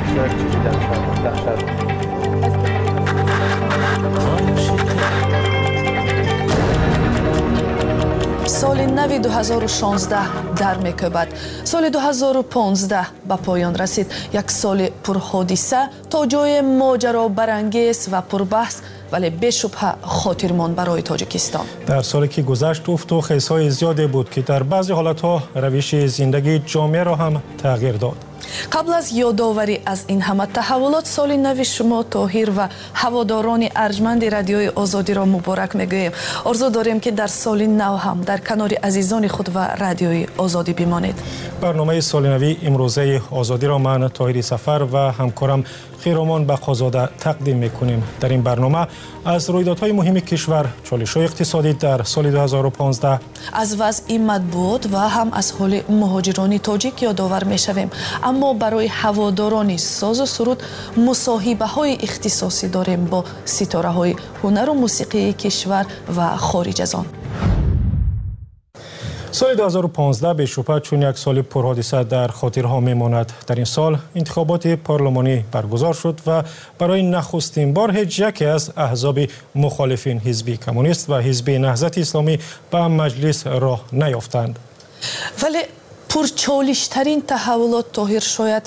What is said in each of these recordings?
سال نو 2016 در میکوبد. سال 2015 به پایان رسید. یک سال پرحادثه تا جای ماجرا برانگیز و پربحث ولی بشبه خاطرمان برای تاجیکستان. در سالی که گذشت افت و خیزهای زیادی بود که در بعضی حالتها روش زندگی جامعه را هم تغییر داد. قبل از یادآوری از این همه تحولات، سال نو شما طاهر و هواداران ارجمند رادیوی آزادی را مبارک میگوییم. آرزو داریم که در سال نو هم در کنار عزیزان خود و رادیوی آزادی بمانید. برنامه سال نوی امروزه آزادی را من طاهر سفر و همکارم خیرامان بقازاده تقدیم میکنیم. در این برنامه از رویدادهای مهم کشور، چالش‌های اقتصادی در سال 2015، از وضع مطبوعات و هم از حال مهاجران تاجیک یادآور میشویم. اما برای هواداران ساز و سرود مصاحبه‌های اختصاصی داریم با ستاره‌های هنر و موسیقی کشور و خارج از آن. سال 2015 به شبهه چون یک سال پرحادثه در خاطرها میماند. در این سال انتخابات پارلمانی برگزار شد و برای نخستین بار هیچ یکی از احزاب مخالفین، حزب کمونیست و حزب نهضت اسلامی، به مجلس راه نیافتند. ولی پرچالش‌ترین تحولات طاهر شاید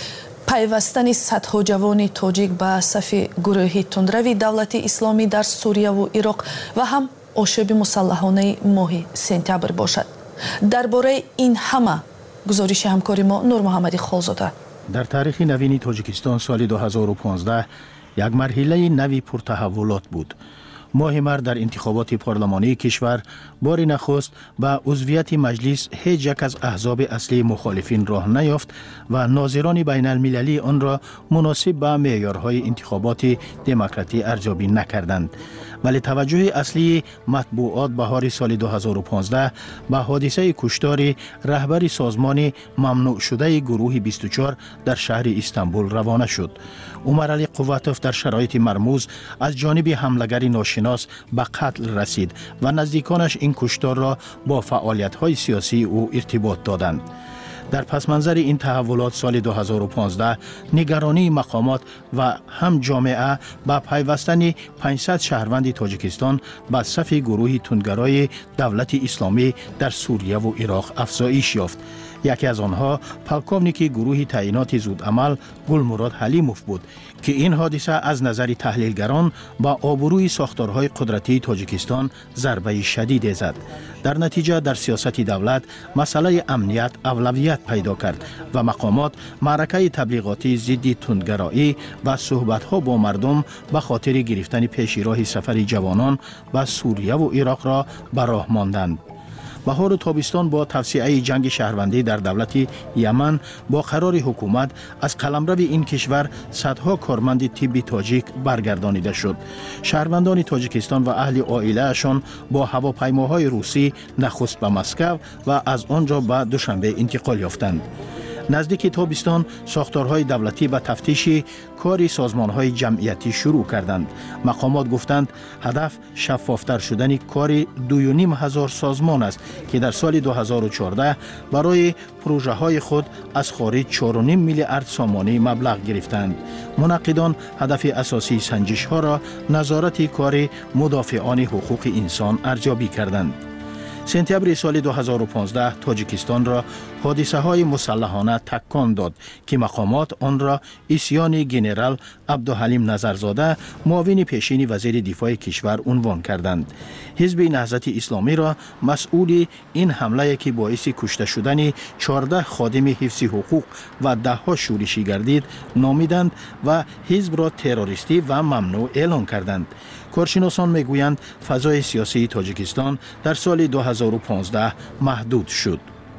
پیوستن صدها جوان تاجیک به صف گروه تندروی دولت اسلامی در سوریه و عراق و هم آشوب مسلحانه ماه سپتامبر باشد. درباره این همه گزارش همکاری ما نور محمدی خالزاده. در تاریخ نوین تاجیکستان سال 2015 یک مرحله نوی پرتحولات بود. ماه مارس در انتخابات پارلمانی کشور بار نخست به عضویت مجلس هیچ یک از احزاب اصلی مخالفین راه نیافت و ناظران بین المللی آن را مناسب به معیارهای انتخابات دموکراتی ارزیابی نکردند. ولی توجه اصلی مطبوعات بهار سال 2015 به حادثه کشتار رهبر سازمان ممنوع شده گروه 24 در شهر استانبول روانه شد. عمر علی قوتوف در شرایط مرموز از جانب حمله‌گر ناشناس به قتل رسید و نزدیکانش این کشتار را با فعالیت‌های سیاسی او ارتباط دادند. در پس منظر این تحولات سال 2015 نگرانی مقامات و هم جامعه با پیوستن 500 شهروند تاجیکستان به صف گروه تندگرای دولت اسلامی در سوریه و عراق افزایش یافت. یکی از آنها پلکونیک گروه تعیینات زودعمل گلمراد حلیموف بود که این حادثه از نظر تحلیلگران با آبروی ساختارهای قدرتی تاجیکستان ضربه شدید زد. در نتیجه در سیاست دولت مسئله امنیت اولویت پیدا کرد و مقامات معرکه تبلیغاتی ضد تندگرایی و صحبت‌ها با مردم به خاطر گرفتن پیشراه سفر جوانان به سوریه و عراق را به راه ماندند. بهار و تابستان با توسعه جنگ شهروندی در دولت یمن با قرار حکومت از قلمرو این کشور صدها کارمند طبی تاجیک برگردانیده شد. شهروندان تاجیکستان و اهل عائله‌شان با هواپیماهای روسی نخست به مسکو و از آنجا به دوشنبه انتقال یافتند. نزدیک تابستان ساختارهای دولتی به تفتیش کار سازمانهای جمعیتی شروع کردند. مقامات گفتند هدف شفافتر شدن کار 2,500 سازمان است که در سال 2014 برای پروژه های خود از خارج 4.5 میلیارد سامانه مبلغ گرفتند. منعقدان هدف اساسی سنجش ها را نظارت کار مدافعان حقوق انسان ارزیابی کردند. سپتامبر سال 2015 تاجیکستان را حادثه های مسلحانه تکان داد که مقامات آن را عصیان ژنرال عبدالحلیم نظرزاده معاون پیشین وزیر دفاع کشور عنوان کردند. حزب نهضت اسلامی را مسئول این حمله که باعث کشته شدن 14 خادم حفظ حقوق و 10 شورشی گردید نامیدند و حزب را تروریستی و ممنوع اعلام کردند. کارشناسان میگویند فضای سیاسی تاجیکستان در سال 2015 محدود شد.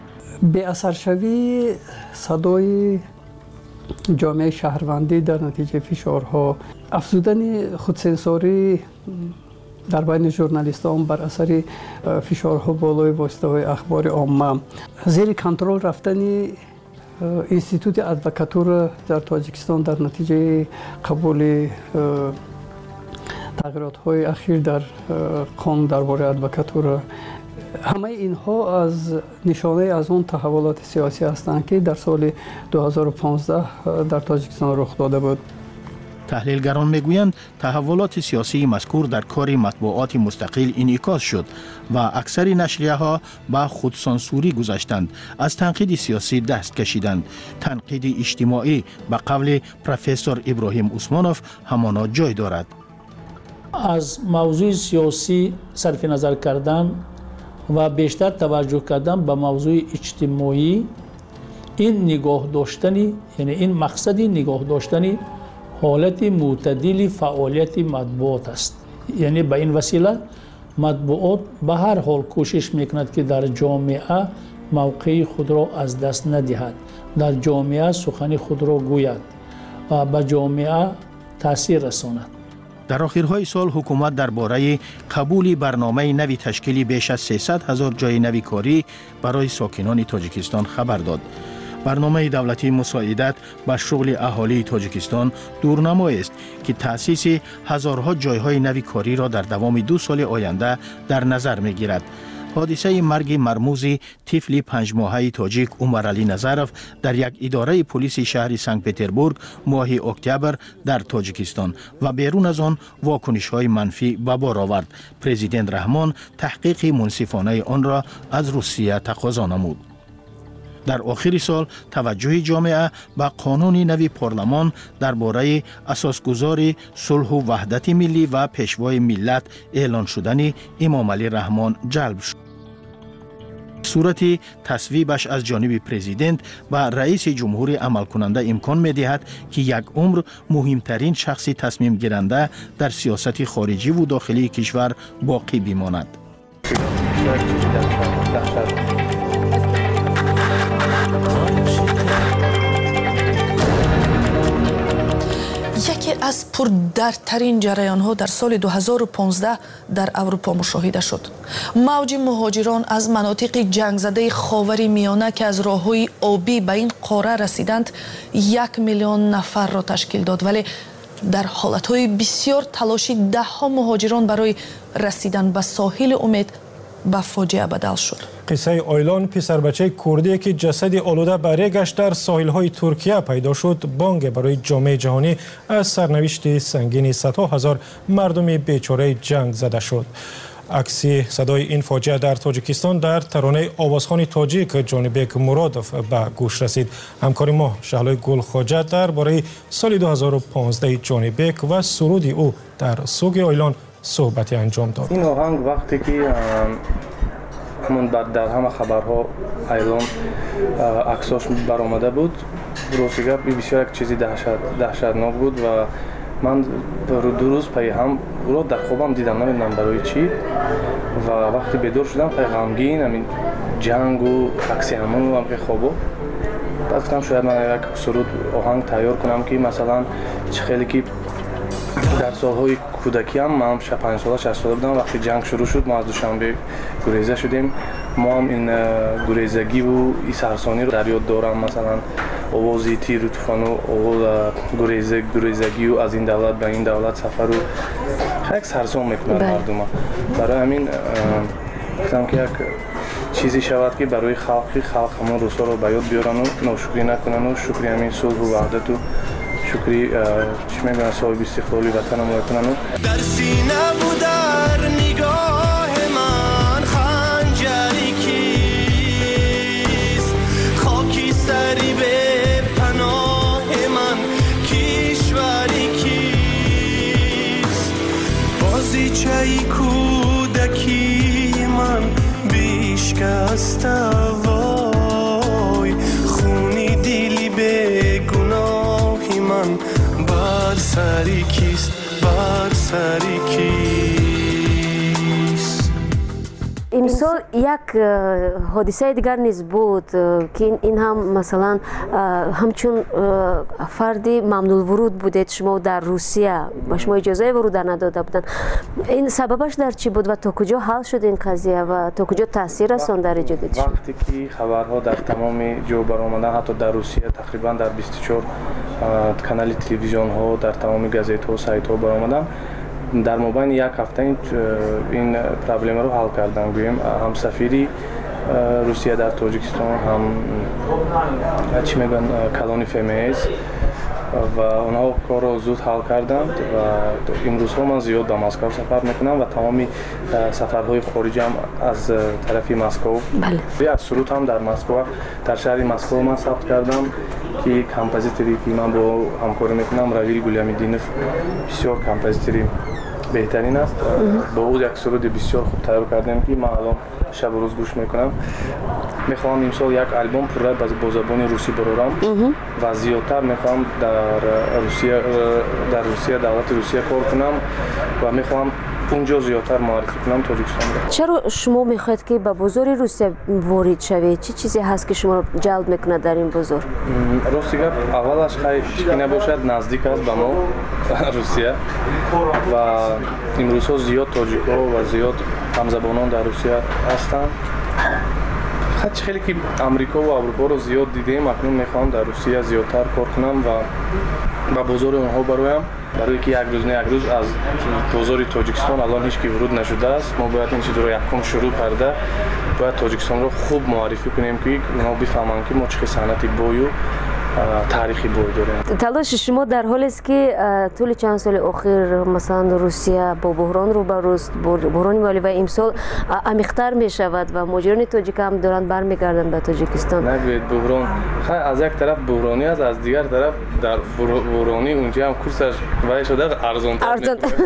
به اثرشوی صدای جامعه شهروندی در نتیجه فشارها، افزودن خودسانسوری در بین ژورنالیستان بر اثر فشارها بالای واسطه‌های اخبار عامه، زیر کنترل رفتن انستیتوت ادوکاتور در تاجیکستان در نتیجه قبول تغییرات‌های اخیر در قانون درباره ادوکاتور، همه اینها از نشانه از اون تحولات سیاسی هستند که در سال 2015 در تاجیکستان رخ داده بود. تحلیلگران میگویند تحولات سیاسی مذکور در کار مطبوعات مستقل انعکاس شد و اکثر نشریه ها به خودسانسوری گذاشتند، از تنقید سیاسی دست کشیدند. تنقید اجتماعی به قول پروفسور ابراهیم عثمانوف همانا جای دارد. از موضوع سیاسی صرف نظر کردن و بیشتر توجه کردن به موضوع اجتماعی، این نگاه داشتنی، یعنی این مقصدی نگاه داشتنی حالت معتدل فعالیت مطبوعات است. یعنی به این وسیله مطبوعات به هر حال کوشش میکند که در جامعه موقع خود را از دست ندهد، در جامعه سخن خود را گوید و به جامعه تاثیر رساند. در آخرهای سال حکومت درباره قبول برنامه نوی تشکیل بیش از 300,000 جای نوی کاری برای ساکنان تاجیکستان خبر داد. برنامه دولتی مساعدت به شغل اهالی تاجیکستان دورنمایی است که تأسیس هزارها جایهای نوی کاری را در دوام 2 سال آینده در نظر می‌گیرد. حادثه مرگ مرموز طفل 5 ماهه تاجیک عمر علی نظرف در یک اداره پلیس شهر سنت پتربورگ ماه اکتبر در تاجیکستان و بیرون از آن واکنش‌های منفی به بار آورد. پرزیدنت رحمان تحقیق منصفانه آن را از روسیه تقاضا نمود. در آخر سال توجه جامعه به قانون نوی پارلمان درباره اساسگذاری صلح و وحدت ملی و پیشوای ملت اعلان شدن امام علی رحمان جلب شد. صورت تصویبش از جانب پرزیدنت و رئیس جمهور عمل کننده امکان می دهد که یک عمر مهمترین شخصی تصمیم گیرنده در سیاست خارجی و داخلی کشور باقی بماند. یکی از پردردترین جریان‌ها در سال 2015 در اروپا مشاهده شد. موج مهاجران از مناطق جنگ زده خاور میانه که از راه‌های آبی به این قاره رسیدند 1 میلیون نفر را تشکیل داد، ولی در حالت‌های بسیار تلاشی ده‌ها مهاجران برای رسیدن به ساحل امید به فاجعه بدل شد. قصه آیلان، پسر بچه کردی که جسد آلوده بره گشت در ساحل‌های ترکیه پیدا شد، بانگ برای جامعه جهانی از سرنوشت سنگین صدها هزار مردم بیچاره جنگ زده شد. عکس صدای این فاجعه در تاجیکستان در ترانه آوازخوان تاجیک جانبک مرادوف به گوش رسید. همکار ما شهلای گل خواجه درباره سال 2015 جانبک و سرود او در سوگ آیلان صحبتی انجام داد. این آهنگ وقتی که همون بعد در همه خبرها ایلان عکساش برآمده بود، روزگار بسیار یک چیزی دهشتناک بود و من 2 روز پی هم او را در خوابم دیدم، نمیدونم برای چی، و وقتی بیدار شدم پی غمگین همین جنگ و عکس همون و همین خوابو بعد گفتم شاید من یک سرود آهنگ تیار کنم که مثلا چه خیلی که در سالهای کودکی هم من 5 ساله 6 ساله بودم، وقتی جنگ شروع شد ما از دوشنبه گریزه شدیم، ما هم این گریزگی و این سرسانی رو در یاد دارم، مثلا آوازی تیر و طوفان و آواز گریزگی و از این دولت به این دولت سفر و خیلی سرسان میکنن مردم. برای همین گفتم که یک چیزی شود که برای خلق همون روزها رو به یاد بیارن و ناشکری نکنن و شکری همین صلح و وحدت و شکری چی میگن صاحب استقلالی وطن ما کنن. در سینه و در نگاه من خنجری کیست، خاکی سری به پناه من کشوری کیست، بازیچه کودکی من بیشکسته وای، خونی دیلی به گناهی من بر سری کیست، بر سری کیست. امسال یک حادثه دیگر نیز بود که این هم مثلا همچون فردی ممنوع ورود بودید شما در روسیه، با شما اجازه ورود نداده بودن. این سببش در چی بود و تا کجا حل شد این قضیه و تا کجا تاثیر رساند در ایجاد شما؟ وقتی که خبرها در تمام جو برآمدن، حتی در روسیه تقریبا در 24 کانال تلویزیون ها، در تمام گازیت ها و سایت ها برآمدن، дар мобайни як ҳафта ин проблема ро ҳал кардан. гӯем ҳамсафири русия дар тоҷикистон ҳам чӣ мегӯянд калони фемез ва онҳо корро зуд ҳал карданд ва имрӯзҳо ман зиёд ба Москав сафар мекунам ва тамоми сафарҳои хориҷам аз тарафи Москав. Аз суруд ҳам дар Москва, дар шаҳри Москва ман сабт кардам ки композитори ки ман бо ҳамкорӣ мекунам Равил Гулямиддинов бисёр композитори беҳтарин аст. бо ӯ як суруди бисёр хуб тайёр кардем ки ман алон шабу рӯз гӯш мекунам. мехоҳам имсол як альбом пурра бо забони русӣ барорам ва зиёдтар мехоҳам дар Русия давлати Русия кор кунам ва мехоҳам اونجا زیادتر معرفی کنم تاجیکستان رو. چرا شما میخواید که به بازار روسیه وارد شوید؟ چه چیزی هست که شما رو جلب میکنه در این بازار؟ راستی گپ اولش خیلی نباشد نزدیک است به ما روسیه و امروزها زیاد تاجیک‌ها و زیاد همزبانان در روسیه هستند. خیلی که امریکا و اروپا رو زیاد دیدیم، اکنون میخوام در روسیه زیادتر کار کنم و به بازار اونها برایم. برای که یک روز از بازار تاجیکستان الان هیچ کی ورود نشده است. ما باید این چیز رو یکم شروع کرده باید تاجیکستان رو خوب معرفی کنیم که اونا بفهمن که ما چه صنعتی بوی و تاریخی بوی داریم. تلاش شما در حالی است که طول چند سال اخیر مثلا روسیه با بحران روبروست، بحران مالی و امسال عمیق‌تر می شود و مهاجران تاجیک هم دارن برمیگردن به تاجیکستان. نگوید بحران از یک طرف بحرانی است، از دیگر طرف در بحرانی اونجا هم کورسش وای شده ارزان‌تر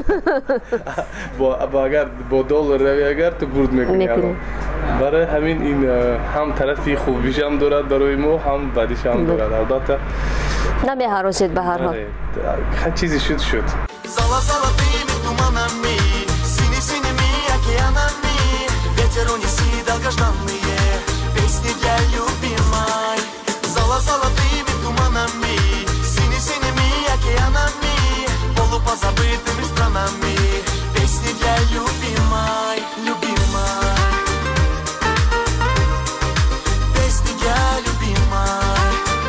با اگر با دلار روی اگر تو برد میکنی. برای همین این هم طرفی خوبیش هم دارد برای ما هم بدیش هم دارد. البته نمی‌هراسید به هر حال. هر چیزی شد. Zala zala dimi туманами, сини-синими океанами, ветер унеси долгожданные песни для любимой. Зала золотыми туманами, сини-синими океанами, полупозабытыми странами, песни для любимой, любимой. Песни для любимой,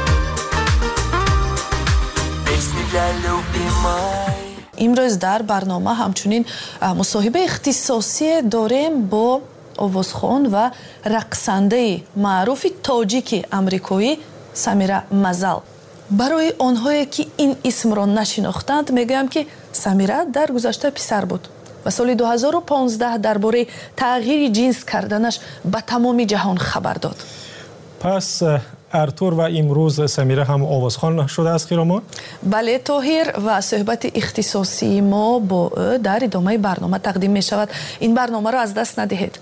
песни для любимой. امروز در برنامه همچنین مصاحبه اختصاصی داریم با آوازخوان و رقصنده معروف تاجیک امریکایی سمیرا مزل. برای آنهایی که این اسم را نشناختند میگویم که سمیرا در گذشته پسر بود و سال 2015 درباره تغییر جنس کردنش به تمام جهان خبر داد. پس ارتور و امروز سمیرا هم آوازخوان شده است خیرامان؟ بله طاهر و صحبت اختصاصی ما با در ادامه برنامه تقدیم می شود. این برنامه را از دست ندهید.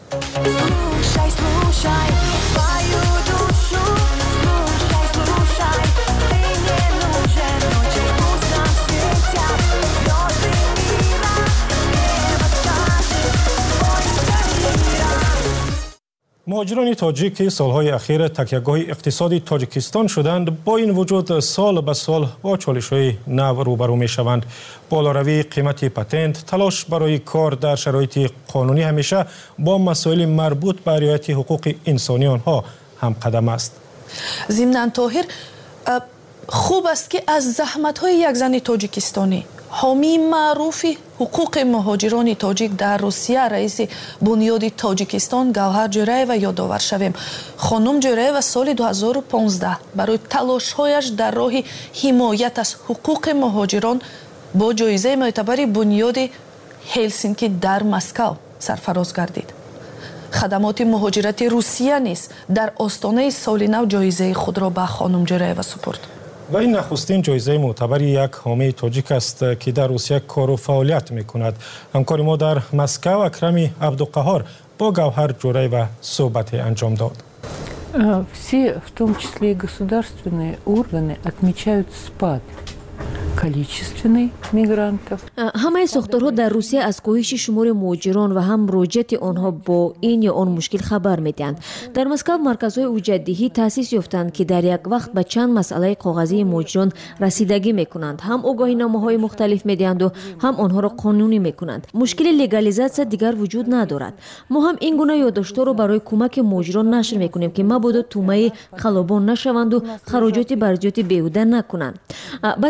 مهاجران تاجیک سالهای اخیر تکیهگاه اقتصادی تاجیکستان شدند. با این وجود سال به سال با چالش‌های نو روبرو می‌شوند. بالاروی قیمت پتنت، تلاش برای کار در شرایط قانونی همیشه با مسائل مربوط به رعایت حقوق انسانی آنها هم قدم است. ضمناً طاهر خوب است که از زحمت‌های یک زن تاجیکستانی حامی معروف حقوق مهاجران تاجیک در روسیه رئیس بنیاد تاجیکستان گوهر جوریeva یادآور شویم. خانم جوریeva سال 2015 برای تلاش‌هایش در راه حمایت از حقوق مهاجران با جایزه معتبر بنیاد هلسینکی در مسکو سرفراز گردید. خدمات مهاجرت روسیه نیز در آستانه سال نو جایزه خود را به خانم جوریeva سپرد. و این نخستین جایزه معتبر یک حامی تاجیک است که در روسیه کار و فعالیت می‌کند. همکار ما در مسکو اکرم عبدالقهار با گوهر جوریeva صحبت انجام داد. Все, в том числе и государственные органы, отмечают спад количественный мигрантов. همه ساختارها در روسیه از کاهش شمار مهاجران و هم مواجهت آنها با این یا آن مشکل خبر میدهند. در مسکو مرکزهای اوجدهی تأسیس یافتند که در یک وقت به چند مسئله کاغذی مهاجران رسیدگی میکنند. هم آگاهینامه‌های مختلف میدهند و هم آنها را قانونی میکنند. مشکل لگالیزاسیون دیگر وجود ندارد. ما هم این گونه یادداشت‌ها را برای کمک مهاجران نشر میکنیم که مبادا تومه خلبان نشوند و خراجات برجاتی بیهوده نکنند. بعضی مشکل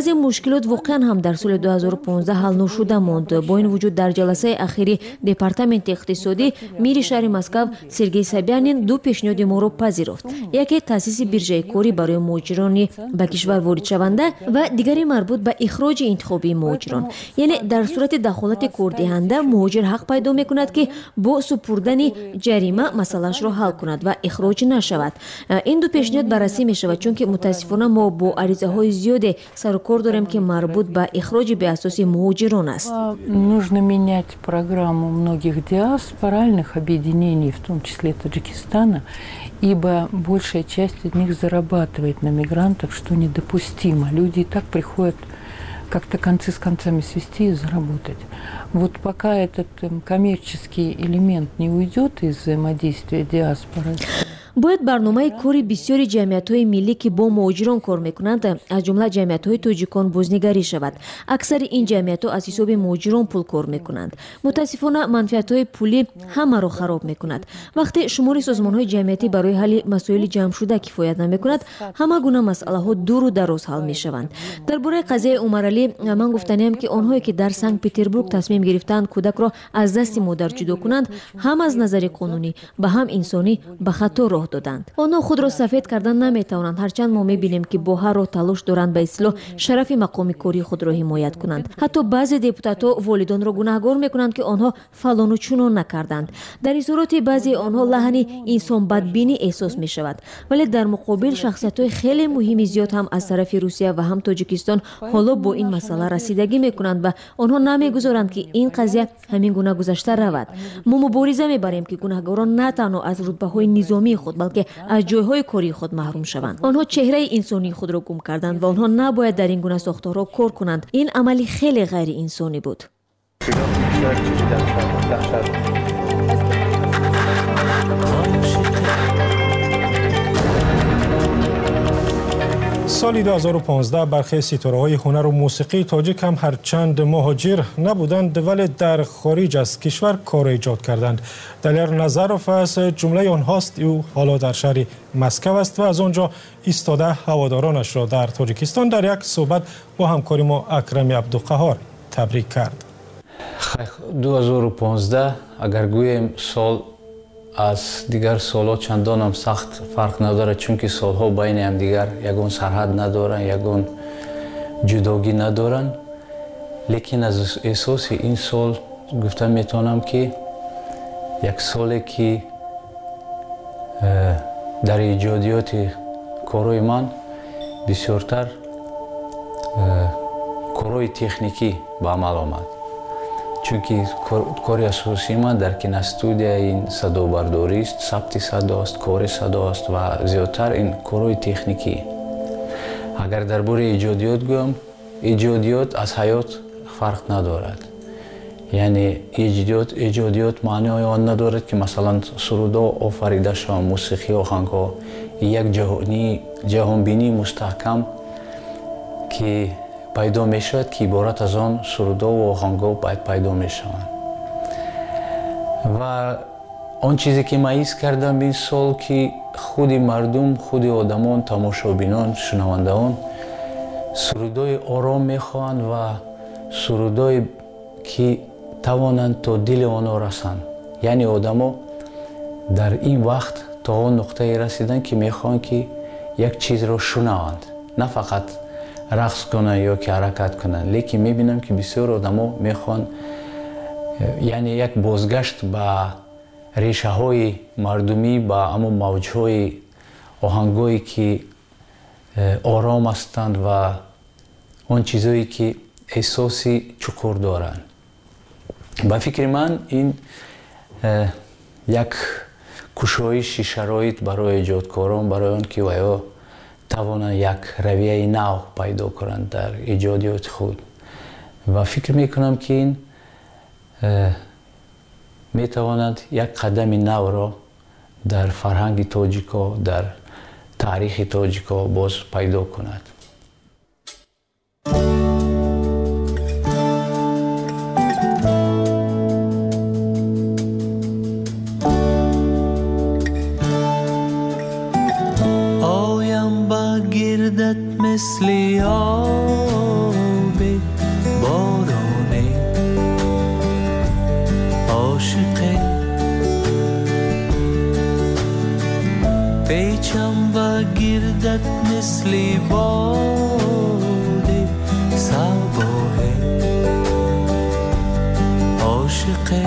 мушкилот воқеан ҳам дар соли 2015 ҳал ношуда монд. бо ин вуҷуд дар ҷаласаи ахири департаменти иқтисодӣ мири шаҳри Москав Сергей Собянин ду пешниҳоди моро пазирофт. яке таъсиси биржаи корӣ барои муҳоҷирони ба кишвар воридшаванда ва дигаре марбут ба ихроҷи интихобии муҳоҷирон. яъне дар сурати дахолати кордиҳанда муҳоҷир ҳақ пайдо мекунад ки бо супурдани ҷарима масъалаашро ҳал кунад ва ихроҷ нашавад. ин ду пешниҳод баррасӣ мешавад, чунки мутаассифона мо бо аризаҳои зиёде сару кор дорем ки марбут ба ихроҷи беасоси муҳоҷирон аст. Нужно менять программу многих диаспоральных объединений, в том числе Таджикистана, ибо большая часть из них зарабатывает на мигрантах, что недопустимо. Люди и так приходят как-то концы с концами свести и заработать. Вот пока этот коммерческий элемент не уйдет из взаимодействия диаспоры, бояд барномаи кори бисёри ҷамъиятҳои миллӣ ки бо муҳоҷирон кор мекунанд, аз ҷумла ҷамъиятҳои тоҷикон бознигарӣ шавад. аксари ин ҷамъиятҳо аз ҳисоби муҳоҷирон пул кор мекунанд. мутаассифона манфиатҳои пулӣ ҳамаро хароб мекунад. вақте шумори созмонҳои ҷамъиятӣ барои ҳалли масоили ҷамъшуда кифоят намекунад, ҳама гуна масъалаҳо дуру дароз ҳал мешаванд. дар бораи қазияи Умаралӣ ман гуфтаниям ки онҳое ки дар Санкт Петербург тасмим гирифтаанд кӯдакро аз дасти модар ҷудо кунанд, ҳам аз назари қонунӣ ба ҳам инсонӣ ба хато роҳ доданд. онҳо худро сафед кардан наметавонанд, ҳарчанд мо мебинем ки бо ҳар роҳ талош доранд ба ислоҳ шарафи мақоми кории худро ҳимоят кунанд. ҳатто баъзе депутатҳо волидонро гунаҳгор мекунанд ки онҳо фалону чунон накарданд. дар изҳороти баъзеи онҳо лаҳни инсонбадбинӣ эҳсос мешавад, вале дар муқобил шахсиятҳои хеле муҳими зиёд ҳам аз тарафи Русия ва ҳам Тоҷикистон ҳоло бо ин масъала расидагӣ мекунанд ва онҳо намегузоранд ки ин қазия ҳамин гуна гузашта равад. мо мубориза мебарем ки гунаҳгорон на танҳо аз рутбаҳои низомии худ, балки аз ҷойҳои кории худ маҳрум шаванд. онҳо чеҳраи инсонии худро гум карданд ва онҳо набояд дар ин гуна сохторҳо кор кунанд. ин амали хеле ғайриинсонӣ буд. سال 2015 برخی ستاره‌های هنر و موسیقی تاجیک هم هرچند مهاجر نبودند ولی در خارج از کشور کار ایجاد کردند. دلیر نظروف از جمله آنهاست. او حالا در شهر مسکو است و از آنجا ایستاده هوادارانش را در تاجیکستان در یک صحبت با همکار ما اکرم عبدالقهار تبریک کرد. 2015 اگر گویم سال از دیگر سال‌ها چندان هم سخت فرق نداره، چون که سال‌ها بین هم دیگر یگان سرحد ندارن، یگان جداگی ندارن. لیکن از احساس این سال گفتم میتونم که یک سالی که در ایجادیات کارهای من بسیارتر کارهای تکنیکی به عمل آمد. چونکه کاری اساسی من در کینستودیا این صدابرداری است، ثبت صدا است، کار صدا است و زیادتر این کارهای تکنیکی. اگر درباره ایجادیات گویم، ایجادیات از حیات فرق ندارد. یعنی ایجادیات معنی آن ندارد که مثلا سرودا آفریده شوند، موسیقی آهنگ‌ها یک جهانبینی مستحکم که پیدا می شود که عبارت از آن سرودا و آهنگ‌ها باید پیدا می شوند. و آن چیزی که من حس کردم این سال که خود مردم، خود آدمان، تماشابینان، شنوندگان سرودای آرام می خواهند و سرودای که توانند تا دل آنها رسند. یعنی آدما در این وقت تا آن نقطه رسیدن که می خواهند که یک چیز را شنوند، نه فقط رقص کنن یا که حرکت کنن. لیکن میبینم که بسیار آدما میخوان یعنی یک بازگشت به ریشه های مردمی، به اما موج های آهنگایی که آرام هستند و آن چیزایی که احساسی چکور دارند. به فکر من این یک کشایش شرایط برای ایجادکاران، برای آن که ویا توانند یک رویه نو پیدا کنند در ایجادیات خود. و فکر میکنم که این میتواند یک قدم نو را در فرهنگ تاجیکا، در تاریخ تاجیکا باز پیدا کند. مثل یار باد صباه عاشقه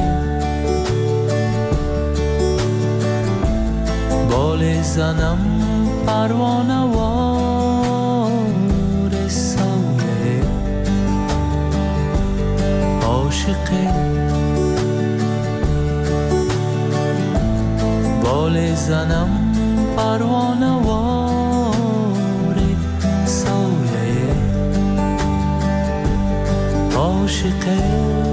بال زنم پروانه وار سایه عاشقه بال زنم پروانه وار سایه عاشقه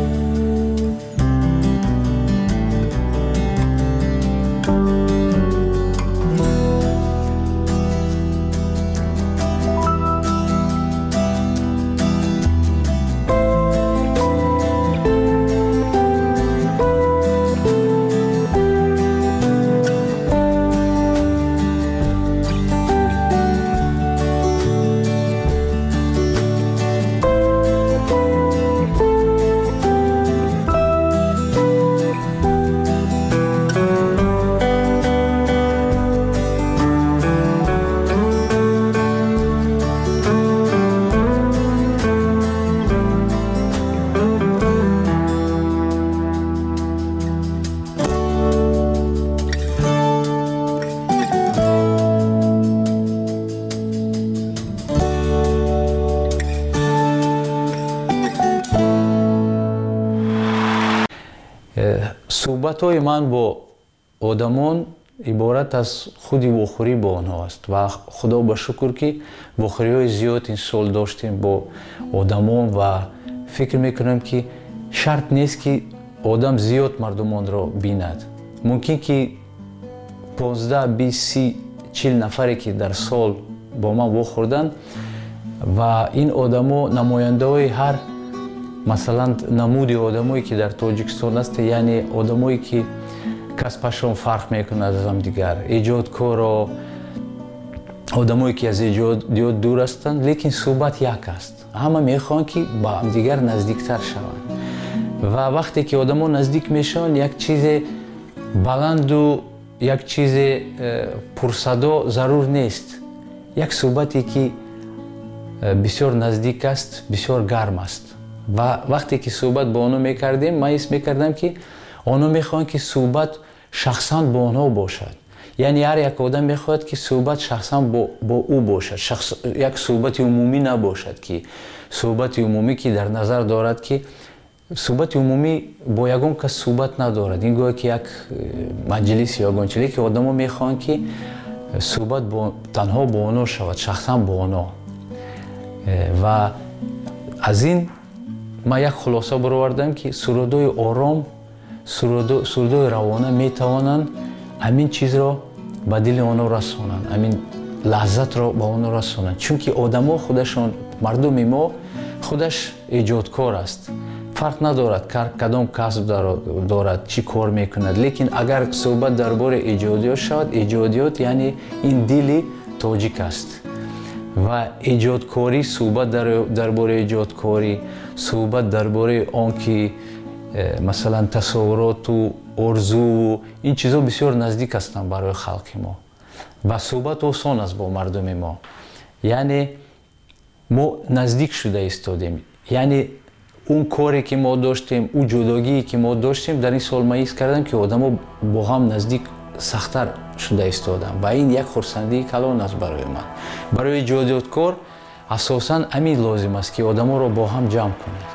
صحبت‌های من با آدمان عبارت از خودی وخوری با آنها است و خدا با شکر که وخوری‌های زیاد این سال داشتیم با آدمان و فکر میکنم که شرط نیست که آدم زیاد مردمان را بیند. ممکن که 15 20 30 40 نفری که در سال با من وخوردن و این آدما نماینده‌های هر مثلا نمودی آدمایی که در تاجیکستان است، یعنی آدمایی که کسبشون فرق میکنه از هم دیگر، ایجادکار و آدمایی که از ایجاد دور هستند، لیکن صحبت یک است. همه میخوان که با هم دیگر نزدیکتر شوند و وقتی که آدما نزدیک میشن یک چیز بلند و یک چیز پرصدا ضرور نیست. یک صحبتی که بسیار نزدیک است، بسیار گرم است و وقتی که صحبت با آنها میکردیم من حس میکردم که آنها میخوان که صحبت شخصا با آنها باشد. یعنی هر یک آدم میخواد که صحبت شخصا با او باشد، یک صحبت عمومی نباشد که صحبت عمومی که در نظر دارد که صحبت عمومی با یگان کس صحبت ندارد. این گویا که یک مجلس یا گونچلی که آدما میخوان که صحبت تنها با آنها شود، شخصا با آنها. و از این من یک خلاصه برآوردم که سرودهای آرام، سرودهای روانه میتوانند همین چیز را به دل آنها رسانند، همین لحظت را به آنها رسانند. چون که آدما خودشان، مردم ما خودش ایجادکار است، فرق ندارد کدام کسب دارد، چی کار میکند. لیکن اگر صحبت درباره ایجادیات شود، ایجادیات یعنی این دل تاجیک است و ایجادکاری، صحبت درباره ایجادکاری، صحبت درباره آن که مثلا تصورات و آرزو و این چیزا بسیار نزدیک هستند برای خلق ما و صحبت آسان است با مردم ما. یعنی ما نزدیک شده ایستادیم، یعنی اون کاری که ما داشتیم، اون جداگی که ما داشتیم در این سال من حس کردم که آدما با هم نزدیک سخت‌تر شده ایستادن و این یک خرسندی کلان است برای من. برای ایجادکار اساساً همین لازم است که آدما را با هم جمع کنه.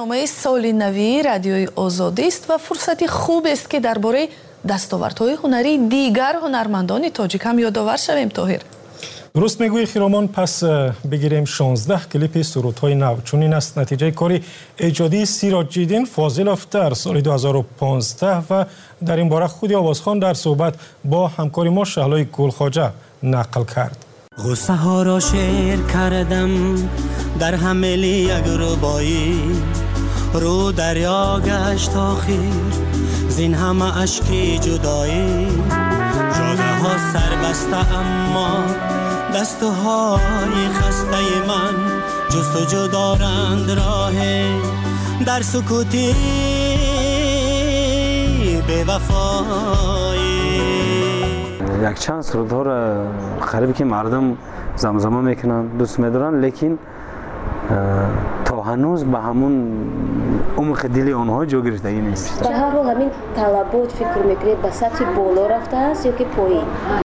برنامه سال نوی رادیوی آزادی است و فرصتی خوب است که درباره دستاوردهای هنری دیگر هنرمندان تاجیک هم یادآور شویم. طاهر درست میگویی خیرامان. پس بگیریم 16 کلیپ سرودهای نو. چون این است نتیجه کاری ایجادی سیراج‌الدین فاضلوف در سال 2015 و در این باره خود آوازخوان در صحبت با همکاری ما شهلای گلخواجه نقل کرد. غصه ها را شعر کردم در حمل یک ربایی، رو دریا گشت آخر زین همه اشکی جدایی، جاده ها سر بسته اما دستهای خسته من جستجو دارند راه در سکوتی به وفایی. یک چند سرودها را خریبی که مردم زمزمه میکنن دوست میدارن، لیکن تا هنوز به همون عمق دل آنها جا گرفتگی نیست. به هر حال همین طلبات فکر میکنید به سطح بالا رفته است یا که پایین؟